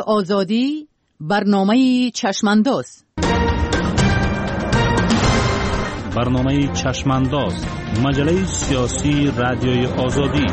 آزادی، برنامه چشمانداز. برنامه چشمانداز، مجله سیاسی رادیوی آزادی.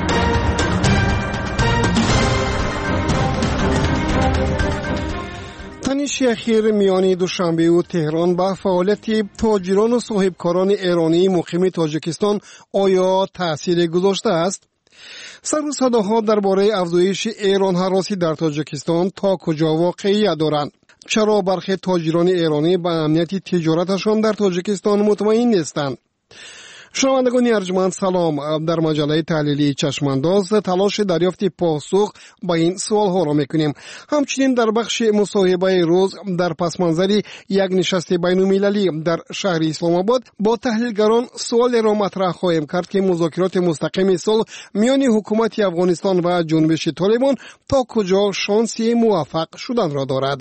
تنش اخیر میان دوشنبه و تهران با فعالیت تاجران و صاحبکاران ایرانی مقیم تاجیکستان آیا تأثیر گذاشته است؟ سر و صداها درباره افزایش ایران هراسی در تاجیکستان تا کجا واقعیت دارند؟ چرا برخی تاجران ایرانی به امنیت تجارتشان در تاجیکستان مطمئن نیستند؟ شنوندگان ارجمند سلام. در مجله تحلیلی چشمانداز تلاش دریافت پاسخ با این سوال ها را میکنیم. همچنین در بخش مصاحبه روز در پس منظر یک نشست بین المللی در شهر اسلام آباد با تحلیلگران سوال را مطرح خواهیم کرد که مذاکرات مستقیم صلح میان حکومت افغانستان و جنبش طالبان تا کجا شانسی موفق شدن را دارد.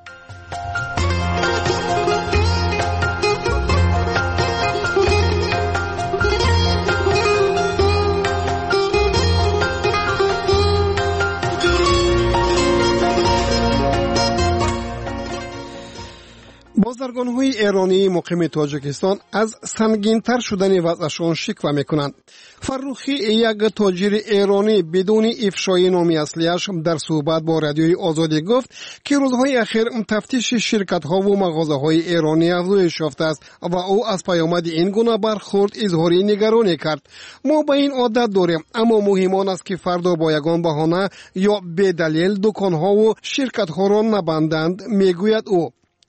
بازرگان‌های ایرانی مقیم تاجیکستان از سنگین‌تر شدن وضعشان شکوه می‌کنند. فروخی، یک تاجر ایرانی بدون افشای نام اصلیش، در صحبت با رادیوی آزادی گفت که روزهای اخیر تفتیش شرکت‌ها و مغازه‌های ایرانی افزایش یافته است و او از پیامد این گونه برخورد اظهار نگرانی کرد. ما به این عادت داریم، اما مهم آن است که فردا با یگان بهانه یا به دلیل دکان‌ها و شرکت‌ها را نبندند، میگوید او.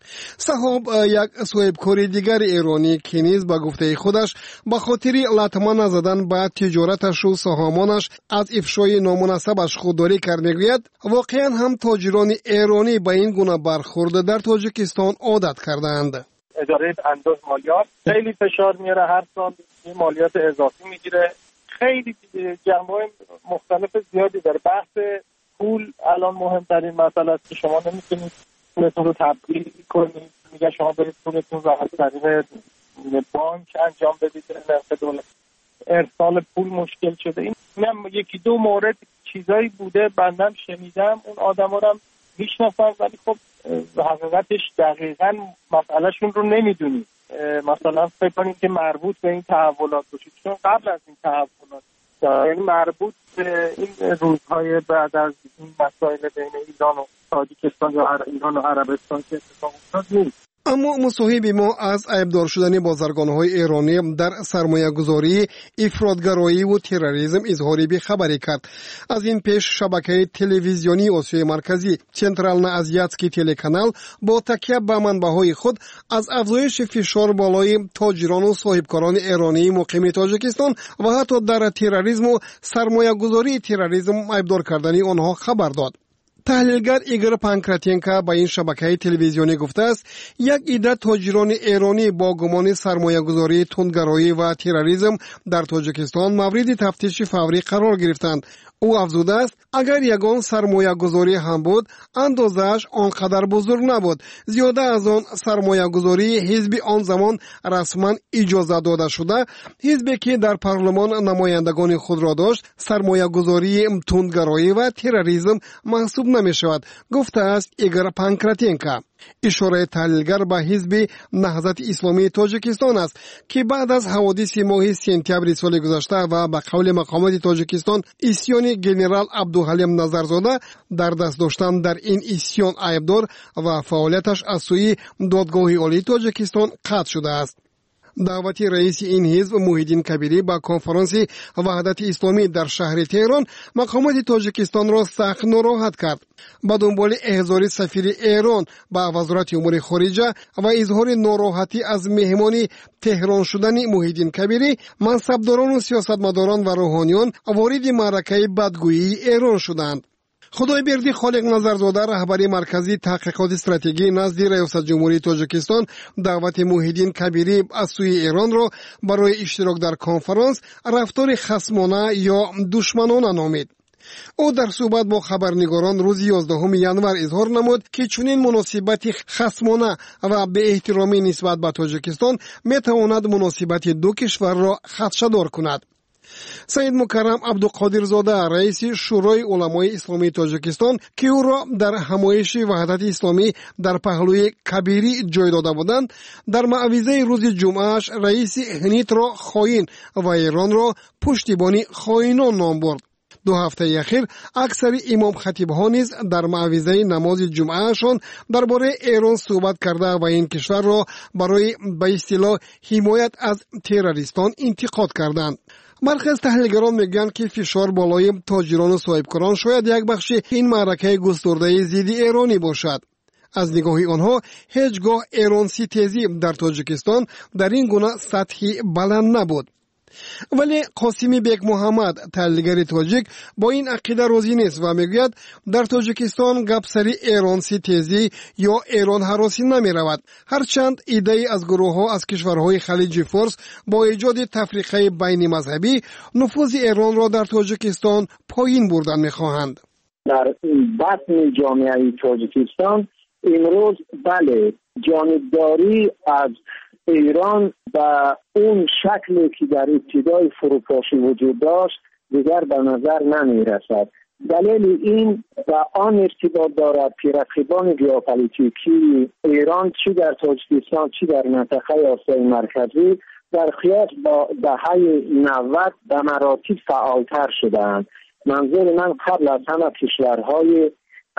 صاحب یک صاحبکار دیگر ایرانی که نیز به گفته خودش به خاطر لطمه نزدن به تجارتش و سهامانش از افشای نامناسبش خودداری کرد، میگوید واقعا هم تاجران ایرانی به این گونه برخورد در تاجیکستان عادت کردند. اداره انداز مالیات خیلی فشار میاره، هر سال این مالیات اضافی میگیره، خیلی جنبه‌های مختلف زیادی داره. بحث پول الان مهمترین مسئله است که شما نمیتونید پولتون رو تبدیل کنید. میگه شما برید پولتون رو از طریق بانک انجام بدید، نرخ دولت ارسال پول مشکل شده. این هم یکی دو مورد چیزایی بوده بندم شنیدم، اون آدما رو هم میشناسم، ولی خب حقیقتش دقیقاً مسئلهشون رو نمیدونید. مثلا فکر کنید که مربوط به این تحولات باشه، چون قبل از این تحولات یعنی مربوط به این روزهای بعد از این مسائل بین ایران و تاجیکستان یا ایران و عربستان که اتفاق افتاد نیست. اما مصاحب ما از عیبدار شدن بازرگان‌های ایرانی در سرمایه‌گذاری، افراطگرایی و تروریسم اظهار بی‌خبری کرد. از این پیش شبکه تلویزیونی آسیای مرکزی سنترال ازیاتسکی تلکانال با تکیه به منبع‌های خود از افزایش فشار بالای تاجران و صاحبکاران ایرانی مقیم تاجیکستان و حتی در تروریسم و سرمایه‌گذاری تروریسم عیبدار کردن آنها خبر داد. تحلیلگر ایگور پانکراتینکا با این شبکه تلویزیونی گفته است یک عده تاجران ایرانی با گمان سرمایه‌گذاری تندگرایی و تروریسم در تاجیکستان مورد تفتیش فوری قرار گرفتند. او افزوده است اگر یگان سرمایه‌گذاری هم بود اندازش آنقدر بزرگ نبود. زیاده از آن سرمایه‌گذاری حزب آن زمان رسما اجازه داده شده، حزبی که در پارلمان نمایندگان خود را داشت سرمایه‌گذاری تندگرایی و تروریسم محسوب نمی‌شود، گفته است ایگور پانکراتینکا. اشاره تحلیلگر به حزب نهضت اسلامی تاجیکستان است که بعد از حوادث ماه سپتامبر سال گذشته و به قول مقامات تاجیکستان اسیان گنرال عبدالحلیم نظرزاده در دست داشتن در این اسیان عیبدار و فعالیتش از سوی دادگاه عالی تاجیکستان قطع شده است. دعوت رئیس این حزب موحدین کبیری با کنفرانس وحدت اسلامی در شهر تهران مقامات تاجیکستان را سخت ناراحت کرد. با دنبال احضار سفیر ایران با وزارت امور خارجه و اظهار ناراحتی از مهمان تهران شدن موحدین کبیری، منصبداران و سیاستمداران و روحانیان وارد معرکه بدگویی ایران شدند. خدایبردی خالق نظرزاده رهبر مرکزی تحقیقات استراتژی نزد ریاست جمهوری تاجیکستان دعوت موحدین کبیری از سوی ایران را برای اشتراک در کنفرانس رفتار خصمانه یا دشمنانه نامید. او در صحبت با خبرنگاران روز 11 ینور اظهار نمود که چنین مناسبت خصمانه و به احترامی نسبت به تاجیکستان میتواند مناسبت دو کشور را خدشه‌دار کند. سید مکرم عبدالقادرزاده رئیس شورای علمای اسلامی تاجیکستان که او را در همایش وحدت اسلامی در پهلوی کبیری جای داده بودند، در موعظه روز جمعهش رئیس هنیت را خائن و ایران را پشتیبانی خائنان نام برد. 2 هفته اخیر اکثر امام خطیب ها نیز در موعظه نماز جمعهشان درباره ایران صحبت کرده و این کشور را برای به اصطلاح حمایت از تروریستان انتقاد کردند. برخی از تحلیلگران میگویند که فشار بالای تاجران و صاحبکاران شاید یک بخش این معرکه گسترده ضد ایرانی باشد. از نگاه آنها هیچگاه ایران ستیزی در تاجیکستان در این گونه سطحی بلند نبود. ولی قاسمی بیگ محمد تحلیلگر تاجیک با این عقیده راضی نیست و میگوید در تاجیکستان گپ سری ایران ستیزی یا ایران هراسی نمی رود، هرچند ایده از گروه ها از کشورهای خلیج فارس با ایجاد تفریقه بین مذهبی نفوذ ایران را در تاجیکستان پایین بردن میخواهند. در بطن جامعه تاجیکستان امروز بله جانبداری از ایران و اون شکلی که در ابتدای فروپاشی وجود داشت دیگر به نظر نمی رسد. دلیل این و آن ارتباط دارد که رقیبان ژئوپلیتیکی ایران چی در تاجیکستان چی در منطقه آسیای مرکزی در قیاس با دهه 90 به مراتب فعالتر شدند. منظور من قبل از همه کشورهای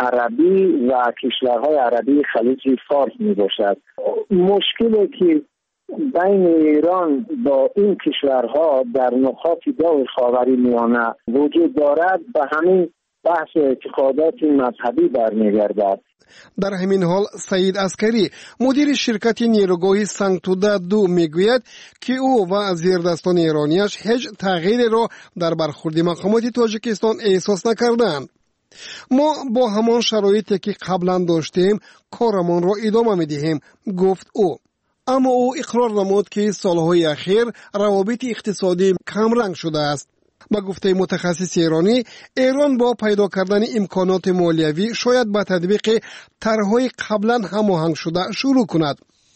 عربی و کشورهای عربی خلیج فارس می باشد. مشکلی که بین ایران با این کشورها در نقاط دور خاورمیانه وجود دارد به همین بحث اعتقادات مذهبی برمیگردد. در همین حال سعید عسکری مدیر شرکت نیروگاه سنگتوده 2 میگوید که او و زیردستان ایرانیش هیچ تغییری را در برخورد مقامات تاجیکستان احساس نکردند. ما با همان شرایطی که قبلا داشتیم کارمان را ادامه میدهیم، گفت او. اما او اقرار نمود که سالهای اخیر روابط اقتصادی کمرنگ شده است. با گفته متخصص ایرانی، ایران با پیدا کردن امکانات مالیوی شاید با تطبیق طرح‌های قبلا هماهنگ شده شروع کند.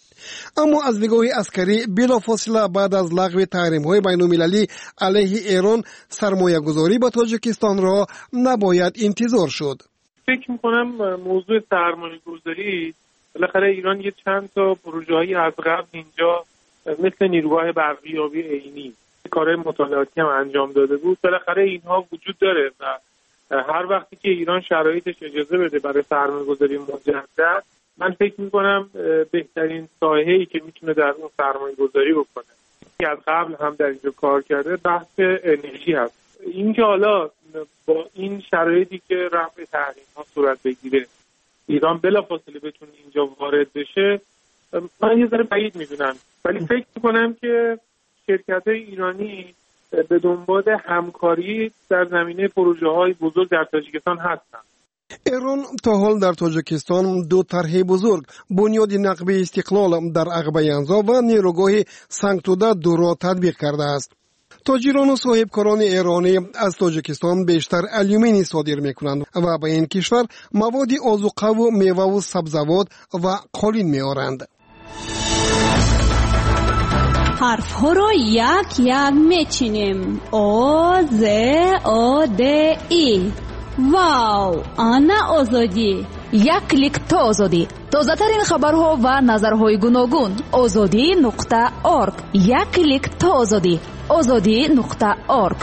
اما از نگاه عسکری بلافاصله بعد از لغو تحریم‌های بین‌المللی علیه ایران سرمایه‌گذاری به تاجیکستان را نباید انتظار شد. فکر می‌کنم موضوع سرمایه‌گذاری بالاخره ایران یه چند تا پروژه‌ای از قبل اینجا مثل نیروگاه برقیابی عینی کارهای مطالعاتی هم انجام داده بود. بالاخره اینها وجود داره و هر وقتی که ایران شرایطش اجازه بده برای سرمایه‌گذاری مجدد، من فکر می‌کنم بهترین ساحه‌ای که میتونه در اون سرمایه‌گذاری بکنه که از قبل هم در اینجا کار کرده بحث انرژی هست. اینکه حالا با این شرایطی که رفع تحریم‌ها صورت بگیره ایران بلافاصله بتونه اینجا وارد بشه، من یه ذره بعید میدونم، ولی فکر میکنم که شرکت‌های ایرانی به دنبال همکاری در زمینه پروژه‌های بزرگ در تاجیکستان هستن. ایران تا حال در تاجیکستان 2 طرح بزرگ، بنیاد نقبه استقلال در عقبه انزا و نیروگاه سنگتوده 2 را تطبیق کرده است. تاجران و صاحبکاران ایرانی از تاجیکستان بیشتر الومینی صادر میکنند و به این کشور مواد آذوقه و میوه و سبزیجات و قالین میآورند. حرف ها را یک یک میچینیم. او ز او د ای. واو، آنا آزادی. یک کلیک تا آزادی. تازه ترین خبرها و نظرهای گوناگون. azadi.org. یک کلیک تا آزادی. azadi.org.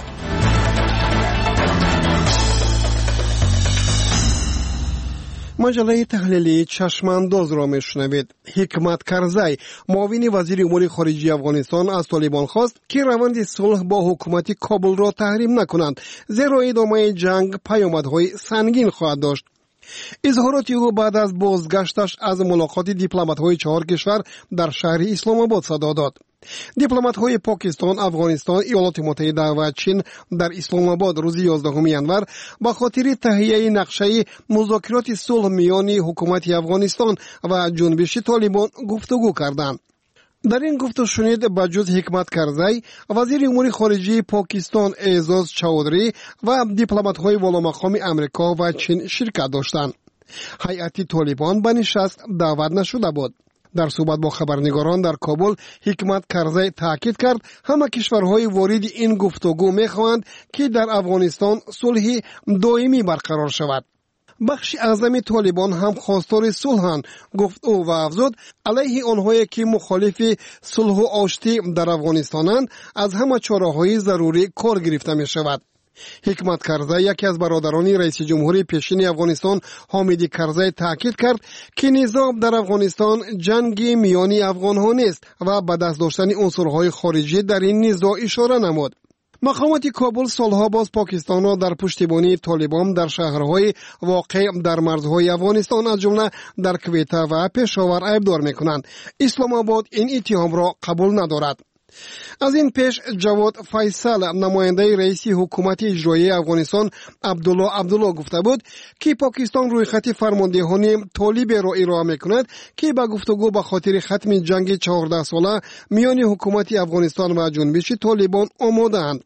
مجله تحلیلی چشمانداز را میشنوید. حکمت کرزی معاون وزیر امور خارجه افغانستان از طالبان خواست که روند صلح با حکومت کابل را تحریم نکنند، زیرا ادامه جنگ پیامدهای سنگین خواهد داشت. اظهارات او بعد از بازگشتش از ملاقات دیپلمات‌های 4 کشور در شهر اسلام آباد صدا داد. دیپلمات‌های پاکستان، افغانستان، ایالات متحده و چین در اسلام آباد روز 11 انور به خاطر تهیه نقشه مذاکرات صلح میان حکومت افغانستان و جنبش طالبان گفتگو کردند. در این گفتگو شنید بجز حکمت کرزی، وزیر امور خارجه پاکستان اعزاز چودری و دیپلمات‌های والامقام امریکا و چین شرکت داشتند. هیئت طالبان به نشست دعوت نشده بود. در صحبت با خبرنگاران در کابل، حکمت کرزی تاکید کرد همه کشورهای وارد این گفتگو می‌خواهند که در افغانستان صلح دائمی برقرار شود. بخش اعظم طالبان هم خواستار صلحند، گفت او و افزود علیه آنهایی که مخالف صلح و آشتی در افغانستانند از همه چاره‌های ضروری کار گرفته می شود. حکمت کرزی یکی از برادران رئیس جمهور پیشین افغانستان حامد کرزی تاکید کرد که نزاع در افغانستان جنگ میان افغان‌ها نیست و به دست داشتن عنصرهای خارجی در این نزاع اشاره نمود. مقامات کابل سالها باز پاکستان را در پشتیبانی طالبان در شهرهای واقع در مرزهای افغانستان از جمله در کویته و پشاور عیبدار می‌کنند. اسلام آباد این اتهام را قبول ندارد. از این پیش جواد فیصل نماینده رئیس حکومت اجرایی افغانستان عبدالله گفته بود که پاکستان روی خط فرماندهان طالب را ارائه می‌کند که به گفتگو به خاطر ختم جنگ 14 ساله میان حکومت افغانستان و جنبش طالبان آماده‌اند.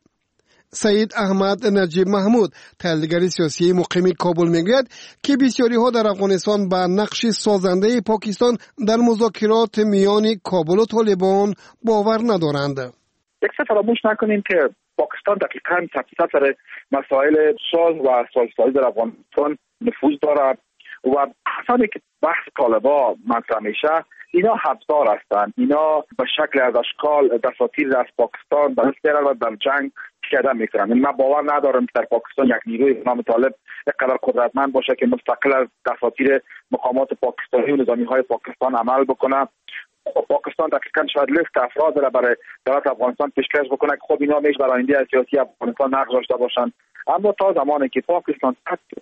سید احمد نجیب محمود تحلیلگر سیاسی مقیم کابل میگوید که بسیاری ها در افغانستان به نقش سازنده پاکستان در مذاکرات میان کابل و طالبان باور ندارند. یک فراموش نکنیم که پاکستان دقیقاً سر مسائل صلح و صلح‌سازی در افغانستان نفوذ دارد و کسانی که بحث طالبان مطرح میشه اینا حبسدار هستند. اینا به شکل از اشکال دساتیر از پاکستان به دست میارن و در جنگ شکایت میکنن. من باور ندارم که در پاکستان یک نیروی به نام طالب اینقدر قدرتمند باشه که مستقل از دساتیر مقامات پاکستانی و نظامی‌های پاکستان عمل بکنه. پاکستان دقیقاً شاید لیست افراد را برای دولت افغانستان پیشکش بکنه که خب اینا میش برای آینده سیاسی افغانستان نقش داشته باشند. اما تا زمانی که پاکستان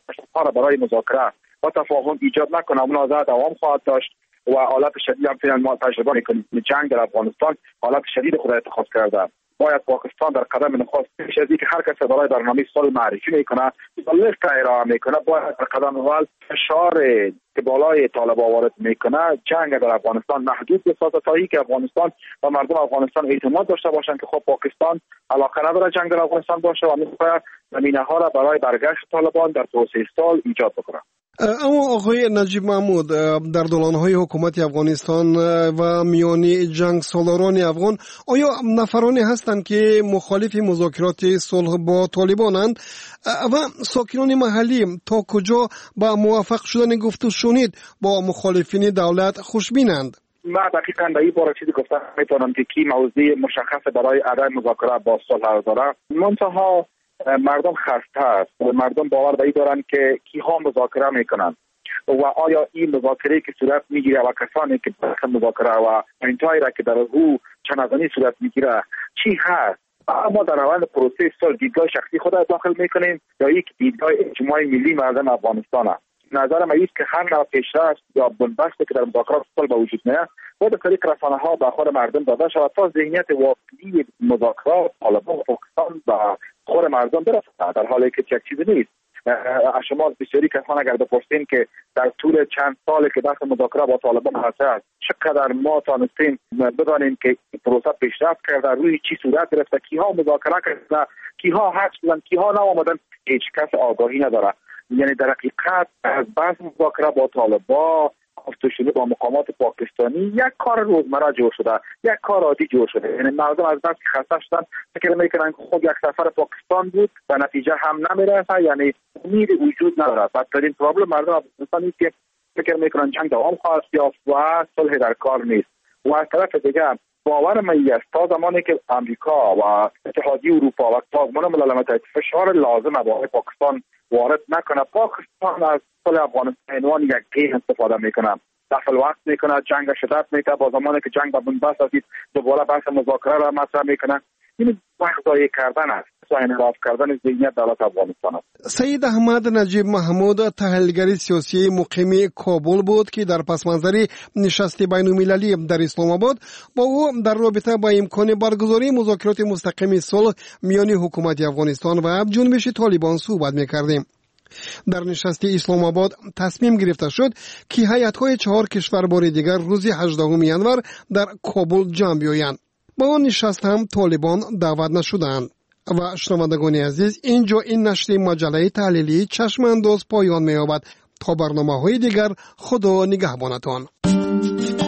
را برای مذاکره و تفاهم ایجاد نکنه اون آزاد دوام خواهد داشت و حالت شدید هم فعلا ما تجربه می‌کنیم. جنگ در افغانستان حالت شدید خود اتخاذ کرده. باید پاکستان در قدم نخست پیش از اینکه هر کس برای برنامه صلح معرفی میکنه لیست ارائه میکنه باید در قدم اول فشار که بالای طالبان وارد میکنه جنگ در افغانستان محدود بسازه تا اینکه افغانستان و مردم افغانستان اعتماد داشته باشند که خب پاکستان علاقه نداره جنگ در افغانستان باشه و میخواد زمینه ها را برای برگشت طالبان در پروسه صلح ایجاد بکنه. اما آقای نجیب محمود در دوران‌های حکومت افغانستان و میانی جنگ سالاران افغان آیا نفرانی هستند که مخالف مذاکرات صلح با طالبانند و ساکنان محلی تا کجا با موافق شدن گفت و شنید با مخالفین دولت خوشبینند؟ من دقیقاً به این باره چیزی گفتم میتونم که کی موضوع مشخص برای عدم مذاکره با صلح داره. منتها مردم خسته است. مردم باور به این دارن که کیها مذاکره میکنن و آیا این مذاکره که صورت میگیره و کسانی که بحث مذاکره و پوینتایی را که در او چنانی صورت میگیره چی هست؟ اما در روند پروسه صلح دیدگاه شخصی خود داخل میکنیم یا یک دیدگاه اجماع ملی مردم افغانستان است. نظر من است که هر نوع پیشرفت یا بنبستی که در مذاکرات صلح به وجود میاد باید از طریق رسانه‌ها به خود مردم داده شود تا ذهنیت واقعی مذاکرات طالبان و پاکستان به خود مردم برسد، در حالی که یک چیزی نیست. شما بسیاری کسان اگر بپرسین که در طول چند سالی که بحث مذاکره با طالبان هست چقدر ما تانستیم بدانیم که پروسه پیشرفت کرده، روی چی صورت گرفته، کیها مذاکره کرده، کیها حق شدن، کیها نآمدن، هیچ کس آگاهی نداره. یعنی در حقیقت از بحث مذاکره با طالبان گفته شده با مقامات پاکستانی یک کار روزمره جور شده، یک کار عادی جور شده. یعنی مردم از بس که خسته شدن فکر میکنن که خب یک سفر پاکستان بود و نتیجه هم نمیرسه، یعنی امید وجود نداره. بدترین پرابلم مردم افغانستان است که فکر میکنن جنگ دوام خواهد یافت و صلح در کار نیست. و از طرف دیگه باور من است تا زمانی که امریکا و اتحادیه اروپا و سازمان ملل متحد فشار لازم برای پاکستان وارد نکنه، پاکستان از صلح افغانستان عنوان یک گیم استفاده میکنه، دخل وقت میکنه، جنگ شدت میکنه، با زمانی که جنگ به بنبست رسید دوباره بحث مذاکره را مطرح میکنه. این وقت ضایع کردن است و انحراف کردن ذهنیت دولت افغانستان است. سید احمد نجیب محمود تحلیلگر سیاسی مقیم کابل بود که در پس منظر نشست بین‌المللی در اسلام آباد با او در رابطه با امکان برگزاری مذاکرات مستقیم صلح میان حکومت افغانستان و جنبش طالبان صحبت می‌کردیم. در نشست اسلام آباد تصمیم گرفته شد که هیئت‌های 4 کشور بار دیگر روز 18 ژانویه در کابل جمع بیایند. با آن نشست هم طالبان دعوت نشدند. و شنوندگان عزیز، اینجا این نشر مجله تحلیلی چشم انداز پایان می‌یابد. تا برنامه‌های دیگر خدا نگهبانتان.